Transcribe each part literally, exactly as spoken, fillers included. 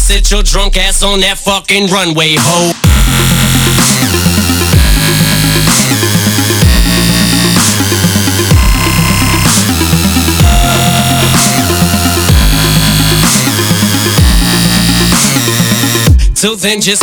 sit your drunk ass on that fucking runway, ho. Till then just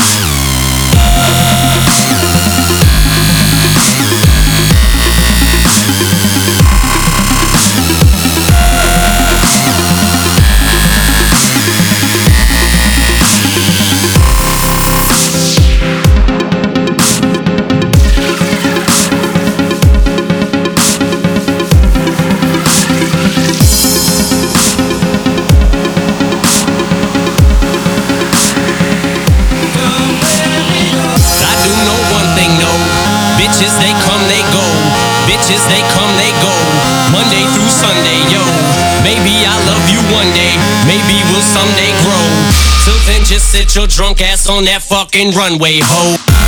bitches, they come, they go. Bitches, they come, they go. Monday through Sunday, yo. Maybe I'll love you one day. Maybe we'll someday grow. Till then, just sit your drunk ass on that fucking runway, ho.